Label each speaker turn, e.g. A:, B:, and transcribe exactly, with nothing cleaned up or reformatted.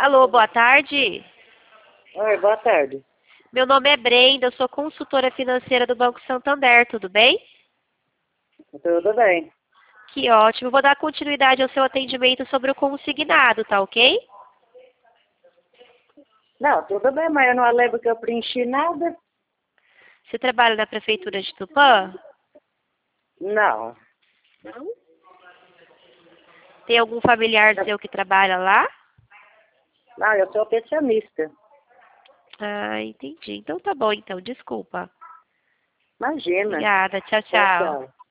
A: Alô, boa tarde.
B: Oi, boa tarde.
A: Meu nome é Brenda, eu sou consultora financeira do Banco Santander, tudo bem?
B: Tudo bem.
A: Que ótimo. Vou dar continuidade ao seu atendimento sobre o consignado, tá ok?
B: Não, tudo bem, mas eu não lembro que eu preenchi nada.
A: Você trabalha na Prefeitura de Tupã?
B: Não.
A: Não. Tem algum familiar seu que trabalha lá?
B: Não, eu sou pensionista.
A: Ah, entendi. Então tá bom, então. Desculpa.
B: Imagina.
A: Obrigada. Tchau,
B: Tchau,
A: tchau.
B: tchau.